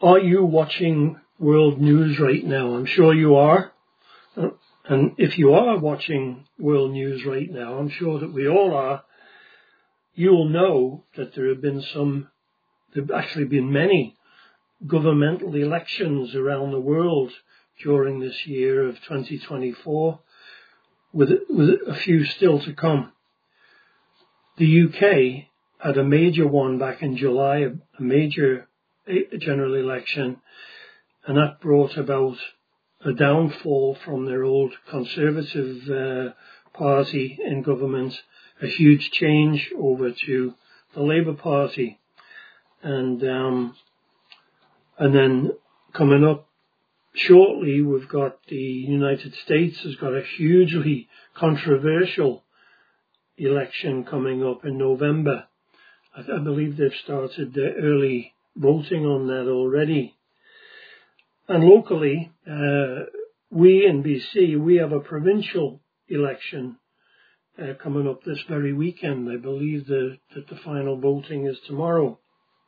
Are you watching world news right now? I'm sure you are. And if you are watching world news right now, I'm sure that we all are, you'll know that there have actually been many governmental elections around the world during this year of 2024, with a few still to come. The UK had a major one back in July, a major general election, and that brought about a downfall from their old Conservative party in government, a huge change over to the Labour Party. And then coming up shortly, we've got the United States has got a hugely controversial election coming up in November. I believe they've started the early voting on that already. And locally, we in BC, we have a provincial election coming up this very weekend. I believe that the final voting is tomorrow.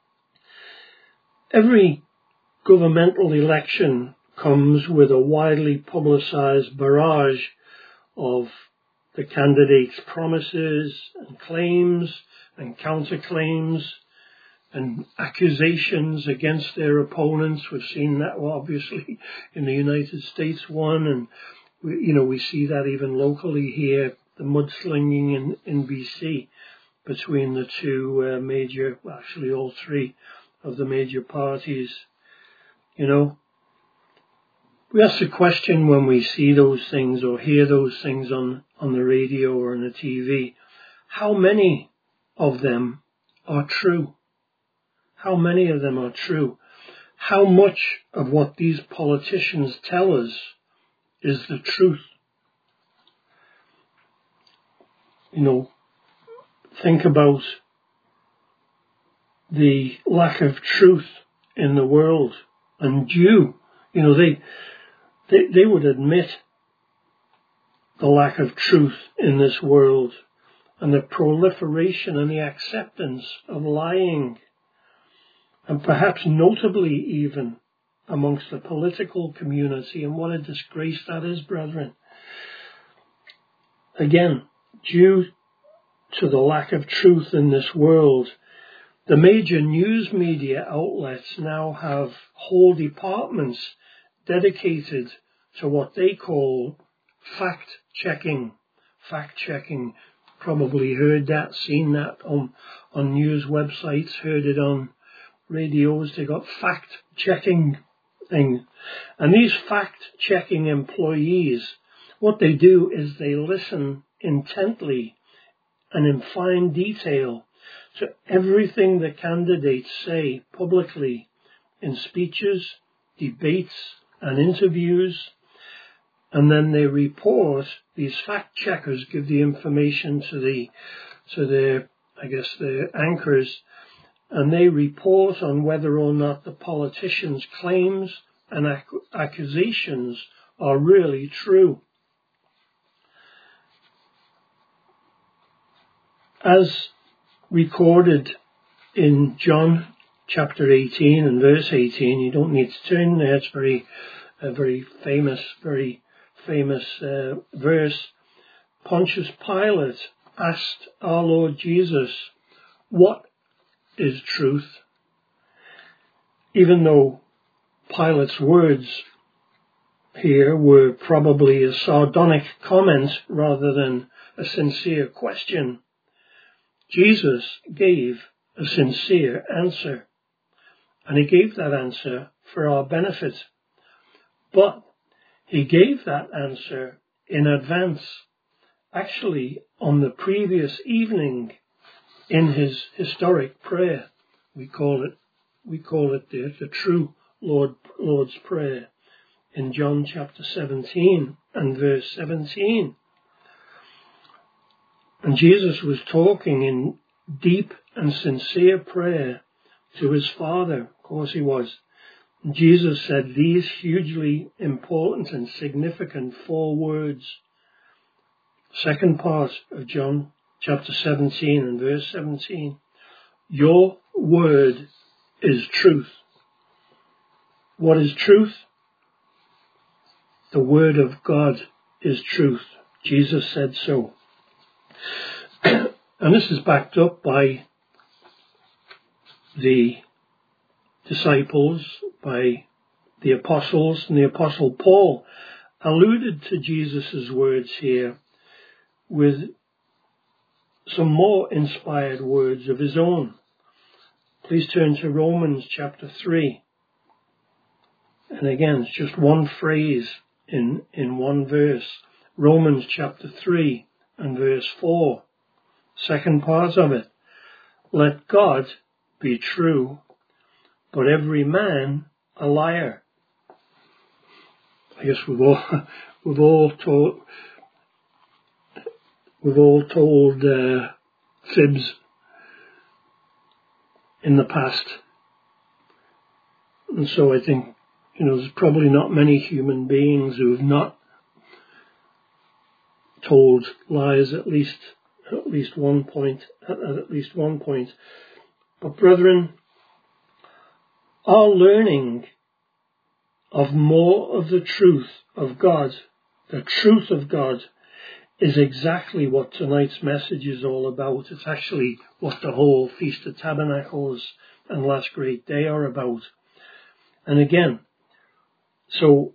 Every governmental election comes with a widely publicized barrage of the candidates' promises and claims and counterclaims and accusations against their opponents. We've seen that obviously in the United States one, and we see that even locally here, the mudslinging in BC between the two major, well, actually all three of the major parties. We ask the question when we see those things or hear those things on the radio or on the TV, how many of them are true? How many of them are true? How much of what these politicians tell us is the truth? Think about the lack of truth in the world. And they would admit the lack of truth in this world and the proliferation and the acceptance of lying, and perhaps notably even amongst the political community. And what a disgrace that is, brethren. Again, due to the lack of truth in this world, the major news media outlets now have whole departments dedicated to what they call fact-checking. Fact-checking, probably heard that, seen that on news websites, heard it on radios. They got fact-checking things. And these fact-checking employees, what they do is they listen intently and in fine detail to everything the candidates say publicly in speeches, debates, and interviews. And then they report, these fact checkers give the information to their anchors, and they report on whether or not the politicians' claims and accusations are really true. As recorded in John chapter 18 and verse 18, you don't need to turn there, it's a very famous verse. Pontius Pilate asked our Lord Jesus, what is truth? Even though Pilate's words here were probably a sardonic comment rather than a sincere question, Jesus gave a sincere answer, and he gave that answer for our benefit. But he gave that answer in advance, actually on the previous evening in his historic prayer. We call it the true Lord's Prayer in John chapter 17 and verse 17. And Jesus was talking in deep and sincere prayer to his Father. Of course he was. And Jesus said these hugely important and significant 4 words. Second part of John chapter 17 and verse 17. Your word is truth. What is truth? The Word of God is truth. Jesus said so. And this is backed up by the disciples, by the apostles, and the Apostle Paul alluded to Jesus' words here with some more inspired words of his own. Please turn to Romans chapter 3. And again, it's just one phrase in one verse. Romans chapter 3 and verse 4. Second part of it. Let God be true, but every man a liar. I guess we've all told fibs in the past, and so I think there's probably not many human beings who have not told lies at least one point. But brethren, our learning of more of the truth of God, the truth of God, is exactly what tonight's message is all about. It's actually what the whole Feast of Tabernacles and Last Great Day are about. And again, so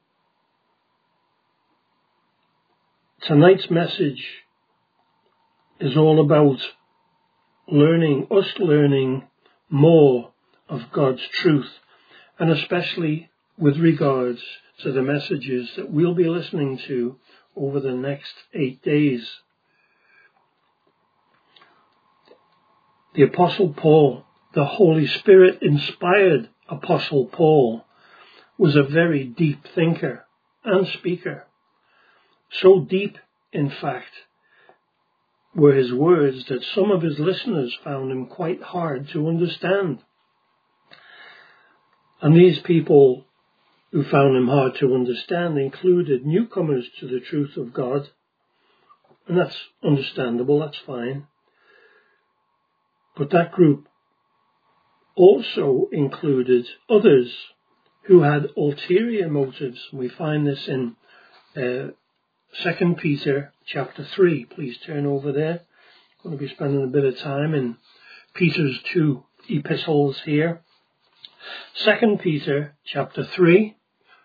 tonight's message is all about learning more of God's truth, and especially with regards to the messages that we'll be listening to over the next 8 days. The Apostle Paul, the Holy Spirit inspired Apostle Paul, was a very deep thinker and speaker. So deep, in fact, were his words that some of his listeners found him quite hard to understand. And these people who found him hard to understand included newcomers to the truth of God. And that's understandable, that's fine. But that group also included others who had ulterior motives. We find this in 2 Peter chapter 3. Please turn over there. I'm going to be spending a bit of time in Peter's 2 epistles here. 2 Peter chapter 3.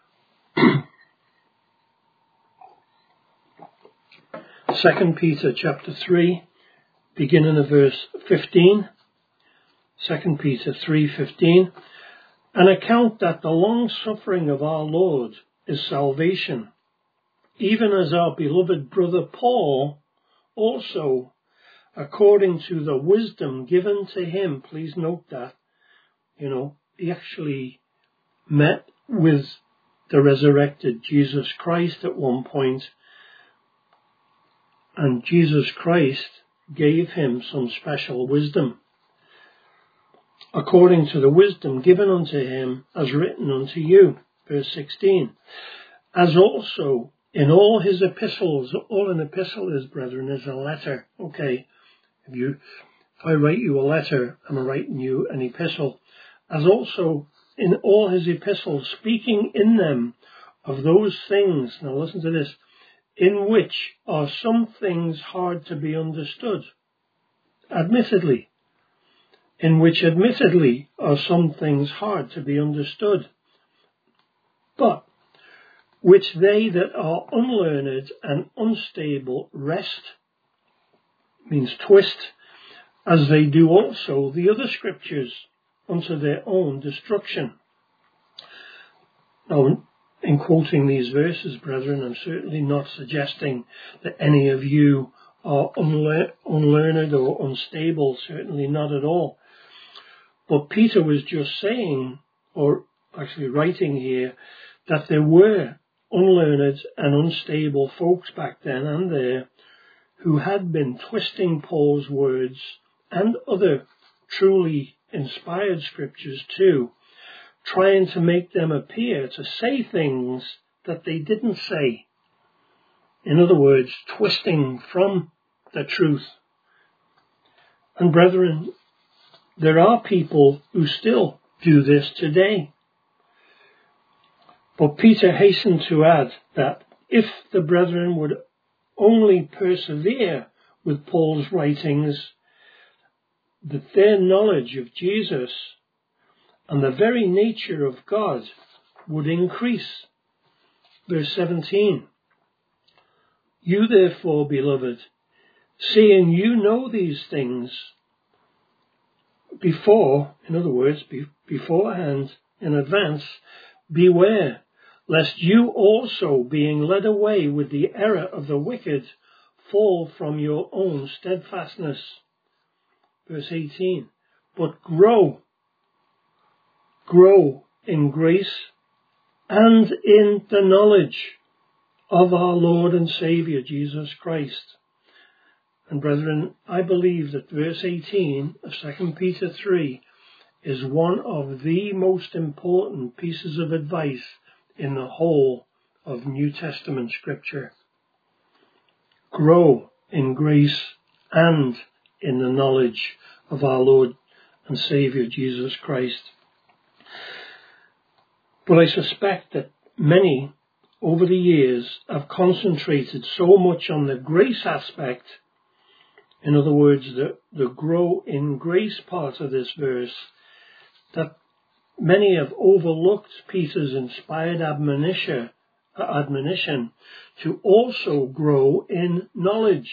2 Peter chapter 3, beginning of verse 15. 2 Peter 3:15. And account that the long suffering of our Lord is salvation, even as our beloved brother Paul also, according to the wisdom given to him. Please note that, he actually met with the resurrected Jesus Christ at one point, and Jesus Christ gave him some special wisdom. According to the wisdom given unto him, as written unto you. Verse 16. As also in all his epistles. All an epistle is, brethren, is a letter. Okay, if I write you a letter, I'm writing you an epistle. As also in all his epistles, speaking in them of those things, now listen to this, in which are some things hard to be understood. Admittedly. In which admittedly are some things hard to be understood. But which they that are unlearned and unstable wrest, means twist, as they do also the other scriptures, unto their own destruction. Now, in quoting these verses, brethren, I'm certainly not suggesting that any of you are unlearned or unstable, certainly not at all. But Peter was just saying, or actually writing here, that there were unlearned and unstable folks back then and there who had been twisting Paul's words and other truly inspired scriptures too, trying to make them appear to say things that they didn't say. In other words, twisting from the truth. And brethren, there are people who still do this today. But Peter hastened to add that if the brethren would only persevere with Paul's writings, that their knowledge of Jesus and the very nature of God would increase. Verse 17. You therefore, beloved, seeing you know these things before, in other words, beforehand, in advance, beware, lest you also, being led away with the error of the wicked, fall from your own steadfastness. Verse 18. But grow in grace and in the knowledge of our Lord and Saviour Jesus Christ. And brethren, I believe that verse 18 of 2 Peter 3 is one of the most important pieces of advice in the whole of New Testament Scripture. Grow in grace and in the knowledge of our Lord and Saviour Jesus Christ. But I suspect that many over the years have concentrated so much on the grace aspect, in other words, the grow in grace part of this verse, that many have overlooked Peter's inspired admonition to also grow in knowledge.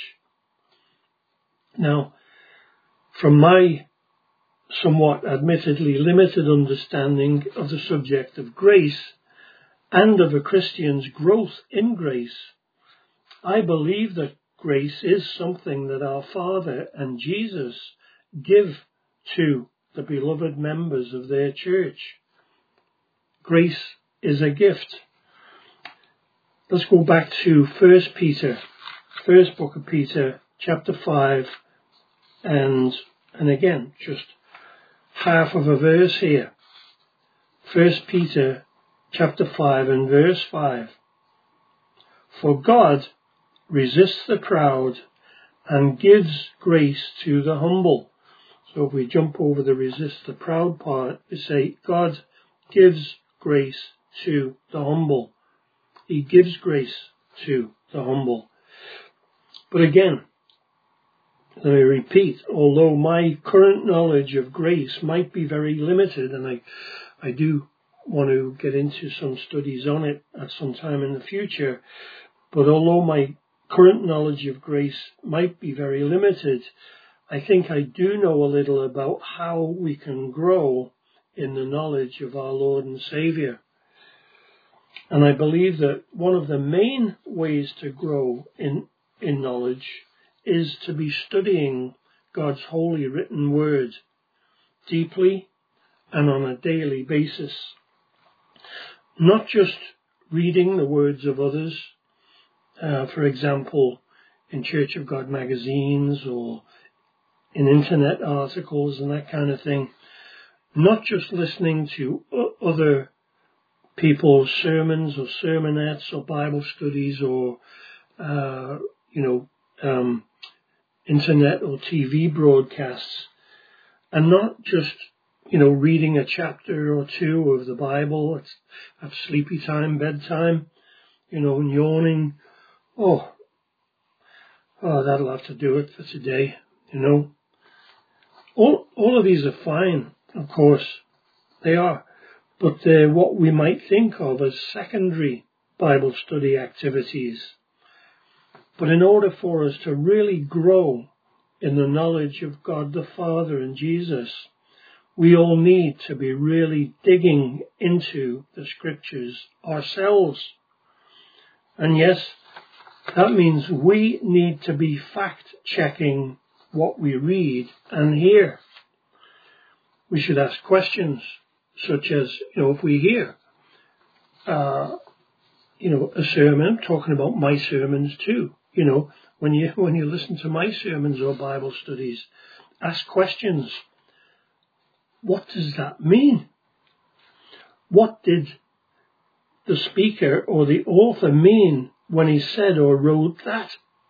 Now, from my somewhat admittedly limited understanding of the subject of grace and of a Christian's growth in grace, I believe that grace is something that our Father and Jesus give to the beloved members of their church. Grace is a gift. Let's go back to 1 Peter, first book of Peter, chapter 5, and again, just half of a verse here. 1 Peter chapter 5 and verse 5. For God resists the proud and gives grace to the humble. So if we jump over the resist the proud part, we say God gives grace to the humble. He gives grace to the humble. But again, let me repeat, although my current knowledge of grace might be very limited, and I do want to get into some studies on it at some time in the future, but although my current knowledge of grace might be very limited, I think I do know a little about how we can grow in the knowledge of our Lord and Saviour. And I believe that one of the main ways to grow in knowledge is to be studying God's holy written word deeply and on a daily basis. Not just reading the words of others, for example, in Church of God magazines or in internet articles and that kind of thing. Not just listening to other people's sermons or sermonettes or Bible studies or, internet or TV broadcasts, and not just, reading a chapter or two of the Bible at sleepy time, bedtime, and yawning. Oh, that'll have to do it for today, All of these are fine, of course, they are, but they're what we might think of as secondary Bible study activities. But in order for us to really grow in the knowledge of God the Father and Jesus, we all need to be really digging into the Scriptures ourselves. And yes, that means we need to be fact-checking what we read and hear. We should ask questions such as, if we hear, a sermon, talking about my sermons too, when you listen to my sermons or Bible studies, ask questions. What does that mean? What did the speaker or the author mean when he said or wrote that?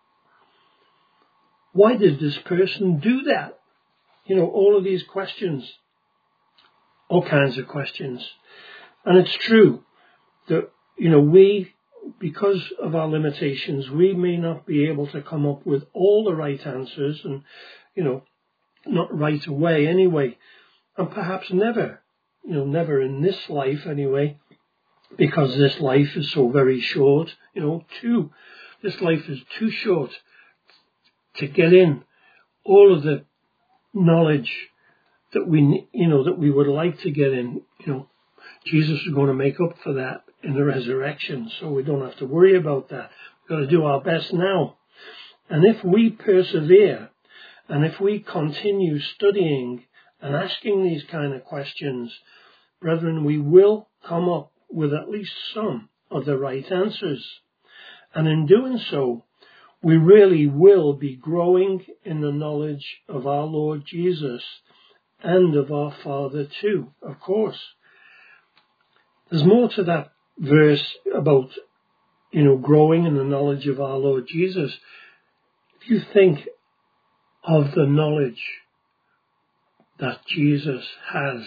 Why did this person do that? All of these questions, all kinds of questions. And it's true, that, we, because of our limitations, we may not be able to come up with all the right answers and, not right away anyway. And perhaps never, never in this life anyway, because this life is so very short, this life is too short to get in all of the knowledge that we would like to get in. Jesus is going to make up for that in the resurrection, so we don't have to worry about that. We've got to do our best now. And if we persevere, and if we continue studying and asking these kind of questions, brethren, we will come up with at least some of the right answers. And in doing so, we really will be growing in the knowledge of our Lord Jesus and of our Father too, of course. There's more to that verse about, growing in the knowledge of our Lord Jesus. If you think of the knowledge that Jesus has,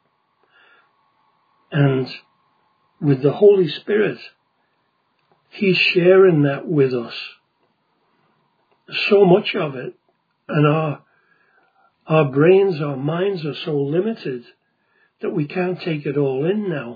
and with the Holy Spirit, He's sharing that with us. So much of it, and our brains, our minds are so limited that we can't take it all in now.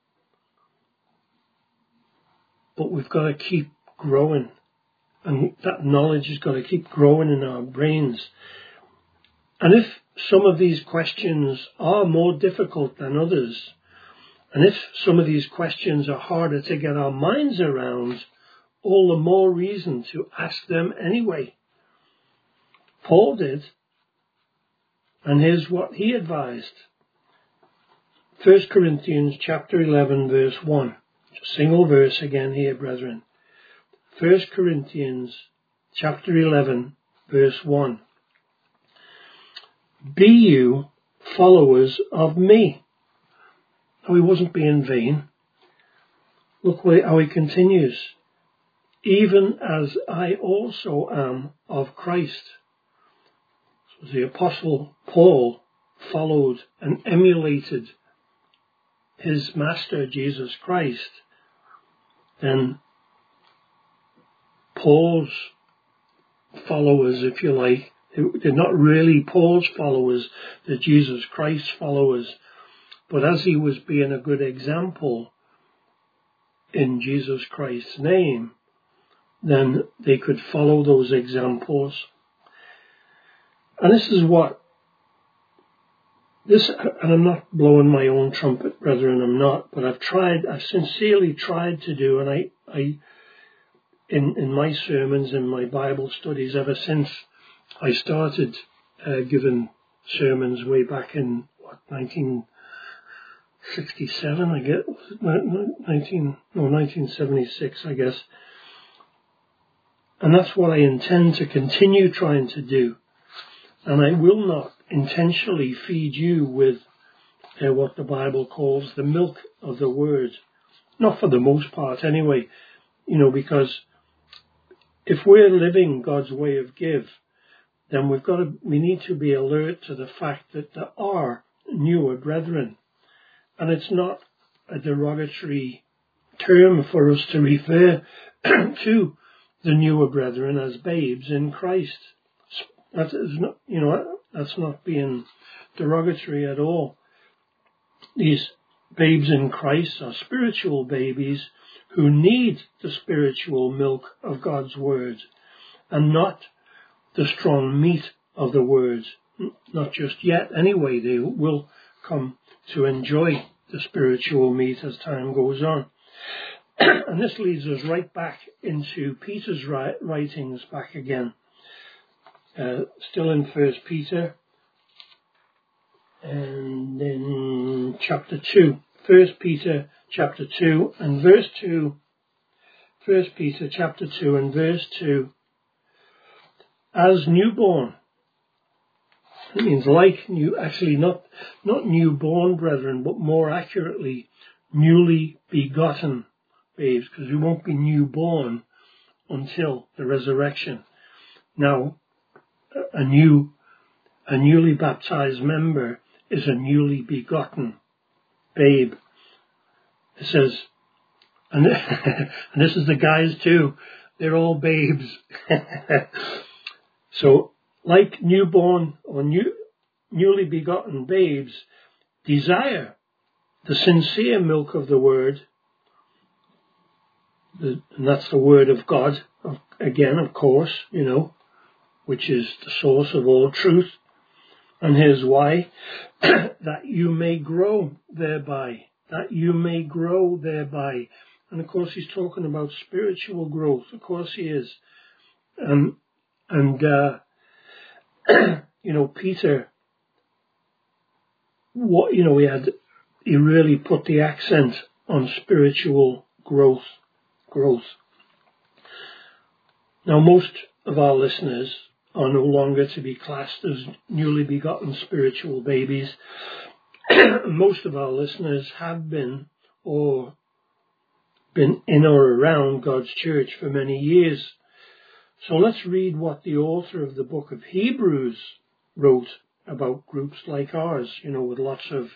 But we've got to keep growing, and that knowledge has got to keep growing in our brains. And if some of these questions are more difficult than others, and if some of these questions are harder to get our minds around, all the more reason to ask them anyway. Paul did, and here's what he advised. 1 Corinthians chapter 11, verse 1. A single verse again here, brethren. 1 Corinthians chapter 11, verse 1. Be you followers of me. Now, he wasn't being vain. Look how he continues. Even as I also am of Christ. So the Apostle Paul followed and emulated his Master Jesus Christ. Then Paul's followers, if you like, they're not really Paul's followers, they're Jesus Christ's followers. But as he was being a good example in Jesus Christ's name, then they could follow those examples. And and I'm not blowing my own trumpet, brethren, I'm not, but I've sincerely tried to do, and I in my sermons, in my Bible studies, ever since I started giving sermons way back in 1967, I guess, 1976, I guess. And that's what I intend to continue trying to do. And I will not intentionally feed you with what the Bible calls the milk of the word. Not for the most part anyway, because if we're living God's way of give, then we need to be alert to the fact that there are newer brethren. And it's not a derogatory term for us to refer to the newer brethren as babes in Christ. That is not, that's not being derogatory at all. These babes in Christ are spiritual babies who need the spiritual milk of God's word and not the strong meat of the word. Not just yet anyway, they will come to enjoy the spiritual meat as time goes on. And this leads us right back into Peter's writings back again. Still in 1 Peter, and in chapter 2. 1 Peter chapter 2 and verse 2. 1 Peter chapter 2 and verse 2. As newborn. It means like new, actually not newborn, brethren, but more accurately, newly begotten babes, because we won't be newborn until the resurrection. Now, a newly baptized member is a newly begotten babe. It says, And, and this is the guys too. They're all babes. So, like newborn or newly begotten babes, desire the sincere milk of the word, and that's the word of God, again, of course, which is the source of all truth. And here's why: that you may grow thereby. That you may grow thereby. And of course, he's talking about spiritual growth. Of course, he is. Peter, he really put the accent on spiritual growth. Now, most of our listeners are no longer to be classed as newly begotten spiritual babies. Most of our listeners have been in or around God's church for many years. So let's read what the author of the book of Hebrews wrote about groups like ours, with lots of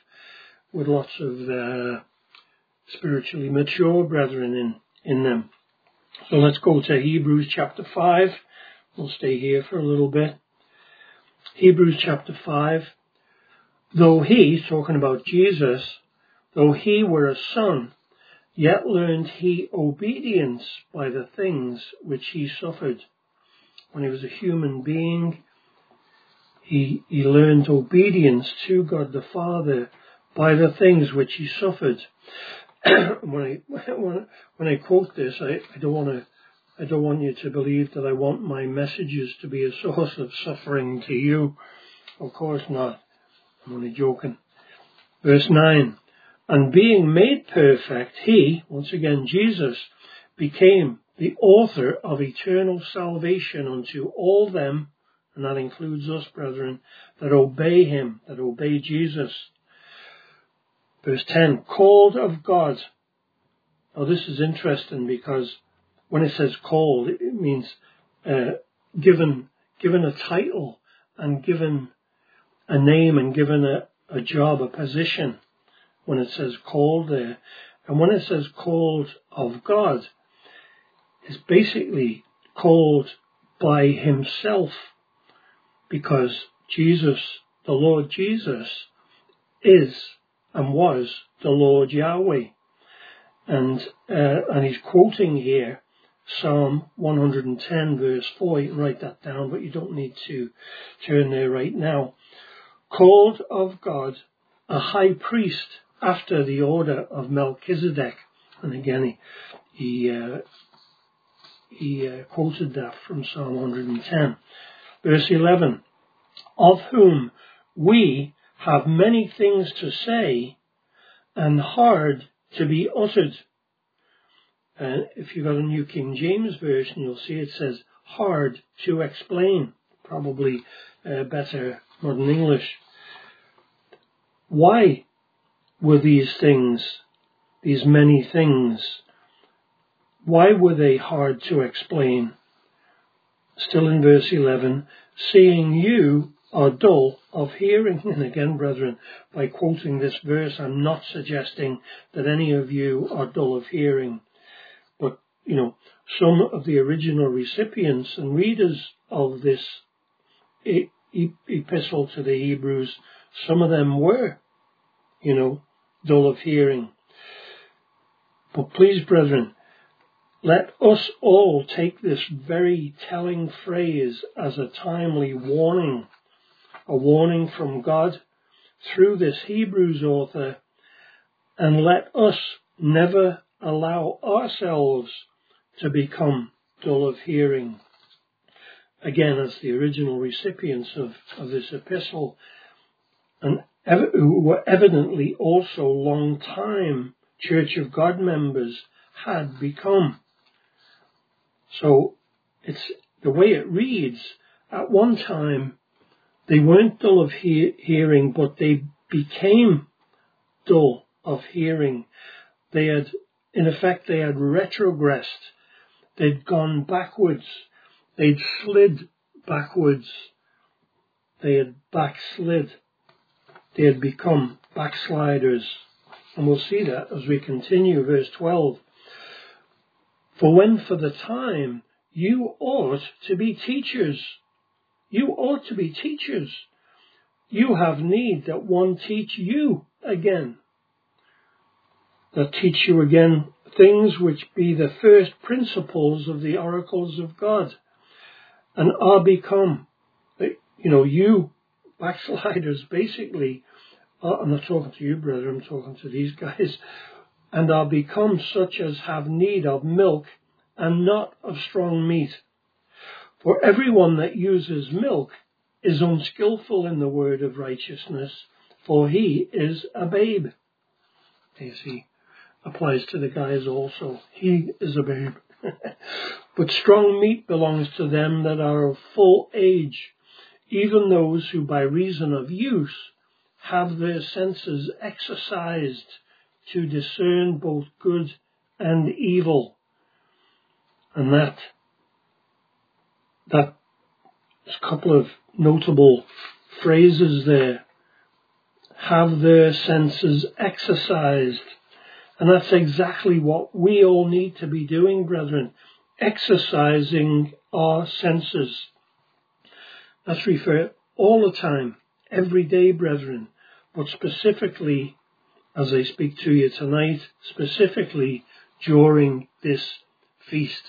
spiritually mature brethren in them. So let's go to Hebrews chapter 5. We'll stay here for a little bit. Hebrews chapter 5. Though he, talking about Jesus, though he were a son, yet learned he obedience by the things which he suffered. When he was a human being, he learned obedience to God the Father by the things which he suffered. When I quote this, I don't want you to believe that I want my messages to be a source of suffering to you. Of course not. I'm only joking. Verse 9. And being made perfect, he, once again Jesus, became the author of eternal salvation unto all them, and that includes us, brethren, that obey him, that obey Jesus. Verse 10, called of God. Now this is interesting because when it says called, it means given a title and given a name and given a job, a position, when it says called there. And when it says called of God, it's basically called by himself, because Jesus, the Lord Jesus, is and was the Lord Yahweh. And he's quoting here Psalm 110 verse 4. You can write that down, but you don't need to turn there right now. Called of God, a high priest after the order of Melchizedek. And again, he quoted that from Psalm 110. Verse 11, of whom we have many things to say and hard to be uttered. And if you've got a New King James Version, you'll see it says hard to explain. Probably better modern English. Why were these things, these many things, why were they hard to explain? Still in verse 11, seeing you are dull of hearing. And again, brethren, by quoting this verse, I'm not suggesting that any of you are dull of hearing. But, some of the original recipients and readers of this epistle to the Hebrews, some of them were, dull of hearing. But please, brethren, let us all take this very telling phrase as a timely warning, a warning from God through this Hebrews author, and let us never allow ourselves to become dull of hearing. Again, as the original recipients of this epistle, and who were evidently also long-time Church of God members had become. So it's the way it reads. At one time, they weren't dull of hearing, but they became dull of hearing. They had retrogressed. They'd gone backwards. They'd slid backwards. They had backslid. They had become backsliders. And we'll see that as we continue. Verse 12. For when for the time you ought to be teachers. You ought to be teachers. You have need that one teach you again. That teach you again things which be the first principles of the oracles of God, and are become, you backsliders basically, I'm not talking to you, brother, I'm talking to these guys, and are become such as have need of milk and not of strong meat. For everyone that uses milk is unskillful in the word of righteousness, for he is a babe. You see, applies to the guys also. He is a babe. But strong meat belongs to them that are of full age, even those who by reason of use have their senses exercised to discern both good and evil. And that there's a couple of notable phrases there. Have their senses exercised. And that's exactly what we all need to be doing, brethren. Exercising our senses. That's referred all the time, every day, brethren. But specifically, as I speak to you tonight, specifically during this feast.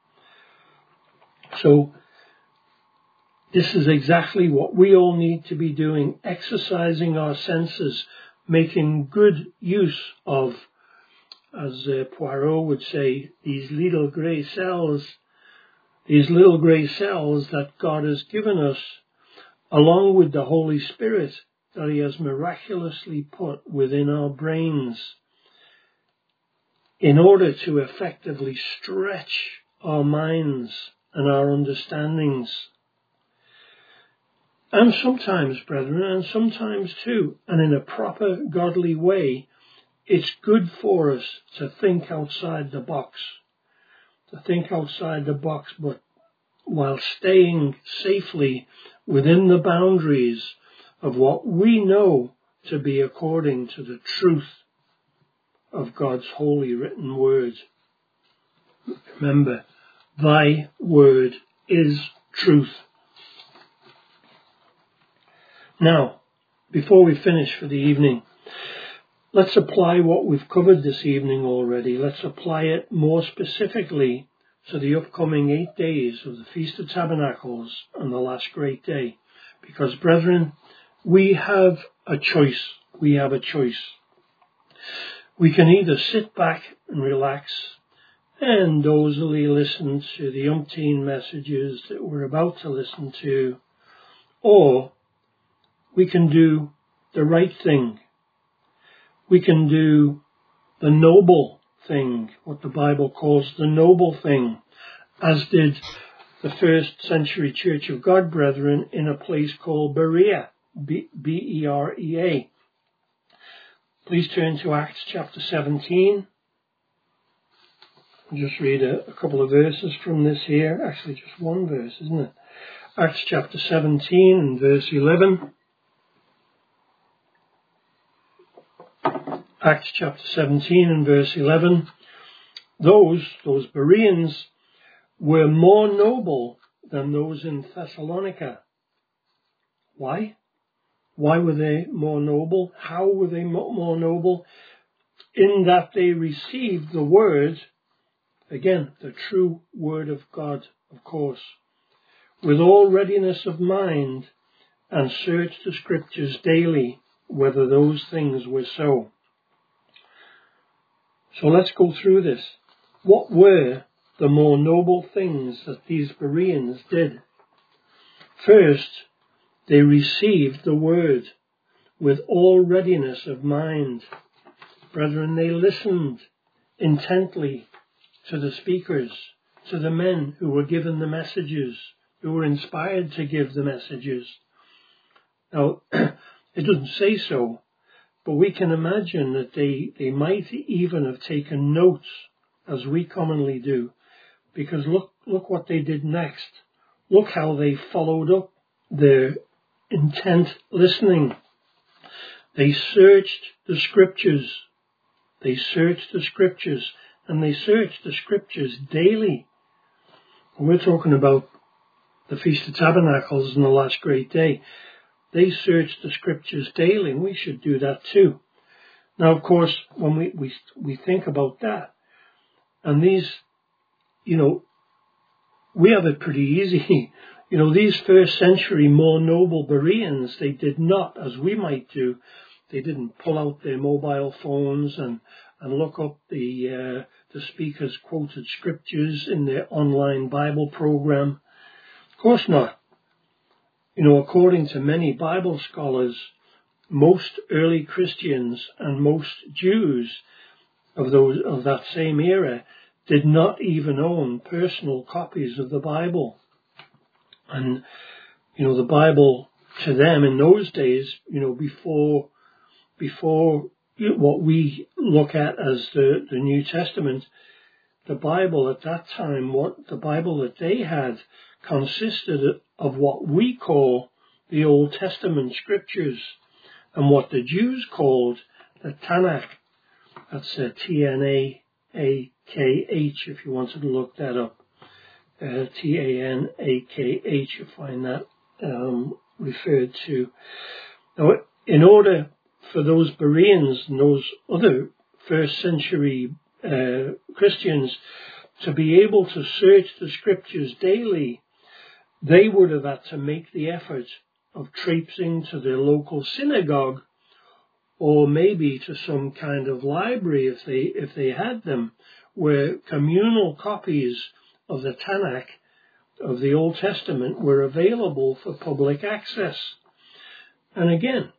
So, this is exactly what we all need to be doing, exercising our senses, making good use of, as Poirot would say, these little grey cells that God has given us, along with the Holy Spirit that he has miraculously put within our brains, in order to effectively stretch our minds and our understandings. And sometimes, brethren, and sometimes too, and in a proper godly way, it's good for us to think outside the box. But while staying safely within the boundaries of what we know to be according to the truth of God's holy written word. Remember, thy word is truth. Now, before we finish for the evening, let's apply what we've covered this evening already. Let's apply it more specifically to the upcoming 8 days of the Feast of Tabernacles and the last great day. Because, brethren, we have a choice. We can either sit back and relax and dozily listen to the umpteen messages that we're about to listen to, or we can do the right thing. We can do the noble thing, what the Bible calls the noble thing, as did the first century Church of God brethren in a place called Berea, B-E-R-E-A. Please turn to Acts chapter 17. I'll just read a couple of verses from this here. Actually, just one verse, isn't it? Acts chapter 17 and verse 11. Acts chapter 17 and verse 11. Those Bereans were more noble than those in Thessalonica. Why? Why were they more noble? How were they more noble? In that they received the word, again, the true word of God, of course, with all readiness of mind, and searched the scriptures daily, whether those things were so. So let's go through this. What were the more noble things that these Bereans did? First, they received the word with all readiness of mind. Brethren, they listened intently to the speakers, to the men who were given the messages, who were inspired to give the messages. Now, it doesn't say so, but we can imagine that they might even have taken notes, as we commonly do, because look what they did next. Look how they followed up their intent listening. They searched the scriptures. and they searched the scriptures daily. We're talking about the Feast of Tabernacles and the last great day. They searched the scriptures daily, and we should do that too. Now, of course, when we think about that, and these, we have it pretty easy. These first century more noble Bereans, they did not, as we might do, they didn't pull out their mobile phones and look up the speaker's quoted scriptures in their online Bible program. Of course not. According to many Bible scholars, most early Christians and most Jews of that same era did not even own personal copies of the Bible. And, the Bible to them in those days, before what we look at as the New Testament, the Bible at that time, the Bible that they had consisted of what we call the Old Testament scriptures and what the Jews called the Tanakh. That's Tanakh, if you wanted to look that up. Tanakh, you find that referred to. Now, in order for those Bereans and those other first century Christians to be able to search the scriptures daily, they would have had to make the effort of traipsing to their local synagogue, or maybe to some kind of library if they had them, where communal copies of the Tanakh, of the Old Testament, were available for public access. And again,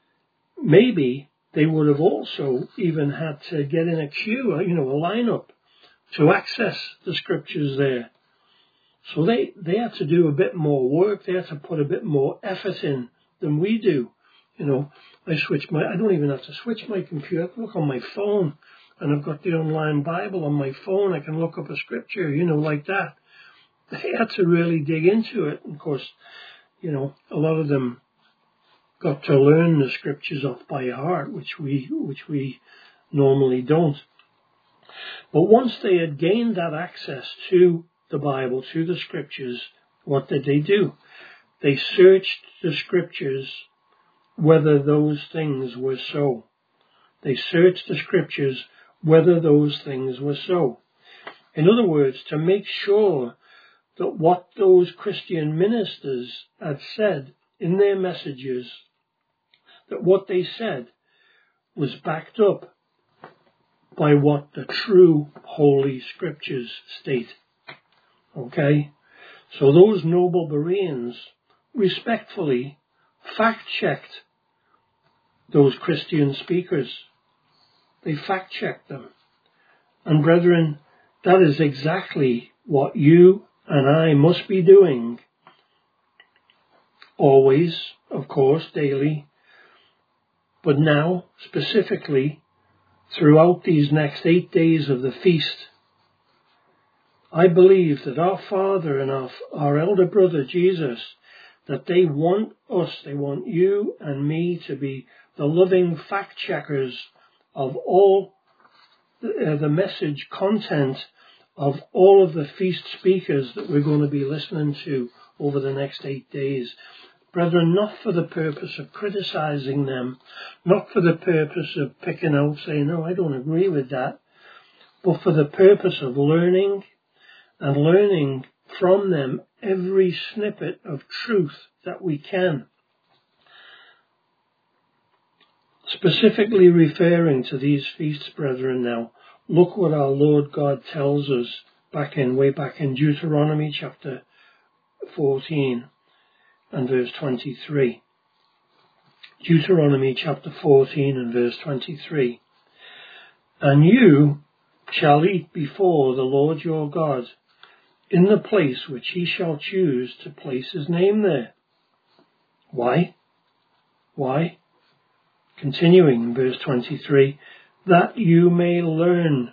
maybe they would have also even had to get in a queue, a lineup, to access the scriptures there. So they had to do a bit more work. They had to put a bit more effort in than we do. I don't even have to switch my computer. I can look on my phone, and I've got the online Bible on my phone. I can look up a scripture, like that. They had to really dig into it. And of course, a lot of them got to learn the scriptures off by heart, which we normally don't. But once they had gained that access to the Bible, to the scriptures, what did they do? They searched the scriptures whether those things were so. They searched the scriptures whether those things were so. In other words, to make sure that what those Christian ministers had said in their messages, that what they said was backed up by what the true Holy Scriptures state. Okay? So those noble Bereans respectfully fact-checked those Christian speakers. They fact-checked them. And brethren, that is exactly what you and I must be doing. Always, of course, daily. But now, specifically, throughout these next 8 days of the feast, I believe that our Father and our elder brother Jesus, that they want us, they want you and me to be the loving fact-checkers of all the message content of all of the feast speakers that we're going to be listening to over the next 8 days. Brethren, not for the purpose of criticizing them, not for the purpose of picking out, saying, no, I don't agree with that, but for the purpose of learning and learning from them every snippet of truth that we can. Specifically referring to these feasts, brethren, now, look what our Lord God tells us way back in Deuteronomy chapter 14 and verse 23. Deuteronomy chapter 14 and verse 23. And you shall eat before the Lord your God in the place which he shall choose to place his name there. Why? Why? Continuing in verse 23, that you may learn.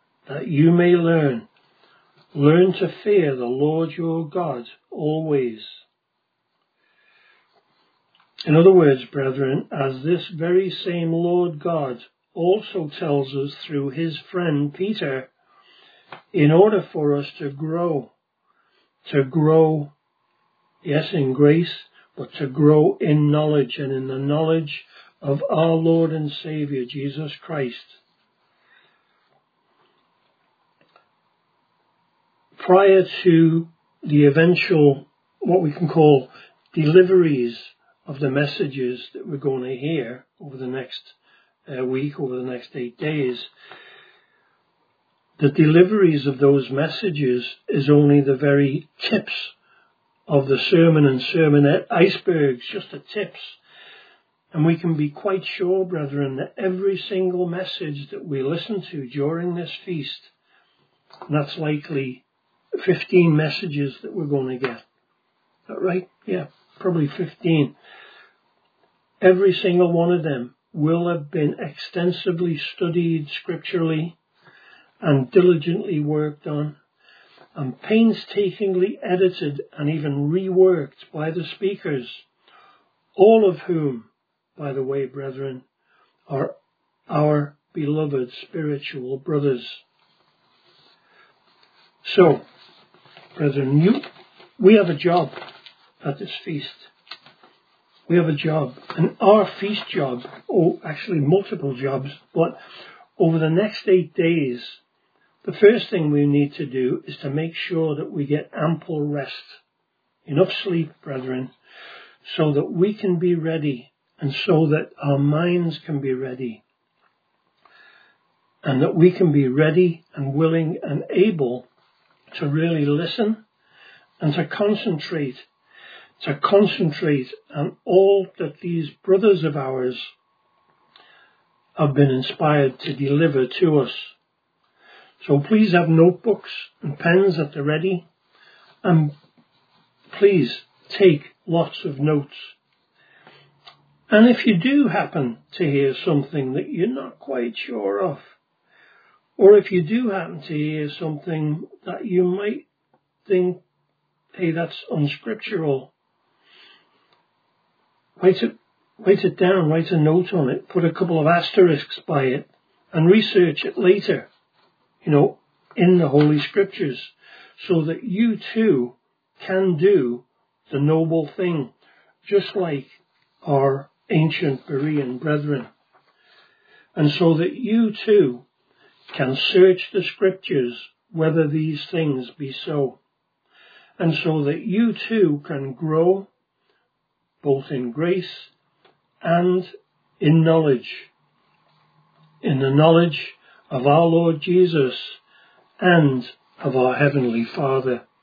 Learn to fear the Lord your God always. In other words, brethren, as this very same Lord God also tells us through his friend Peter in order for us to grow, yes, in grace, but to grow in knowledge and in the knowledge of our Lord and Saviour, Jesus Christ. Prior to the eventual, what we can call deliveries of the messages that we're going to hear over the next week, over the next 8 days, the deliveries of those messages is only the very tips of the sermon and sermonette icebergs, just the tips. And we can be quite sure, brethren, that every single message that we listen to during this feast, and that's likely 15 messages that we're going to get. Is that right? Yeah, probably 15. Every single one of them will have been extensively studied scripturally and diligently worked on and painstakingly edited and even reworked by the speakers, all of whom, by the way, brethren, are our beloved spiritual brothers. So, brethren, we have a job at this feast. We have a job, and our feast job, actually multiple jobs, but over the next 8 days, the first thing we need to do is to make sure that we get ample rest, enough sleep, brethren, so that we can be ready and so that our minds can be ready and that we can be ready and willing and able to really listen and to concentrate on all that these brothers of ours have been inspired to deliver to us. So please have notebooks and pens at the ready, and please take lots of notes. And if you do happen to hear something that you're not quite sure of, or if you do happen to hear something that you might think, hey, that's unscriptural, write it down, write a note on it, put a couple of asterisks by it, and research it later, in the Holy Scriptures, so that you too can do the noble thing, just like our ancient Berean brethren. And so that you too can search the Scriptures whether these things be so. And so that you too can grow both in grace and in knowledge, in the knowledge of our Lord Jesus and of our Heavenly Father.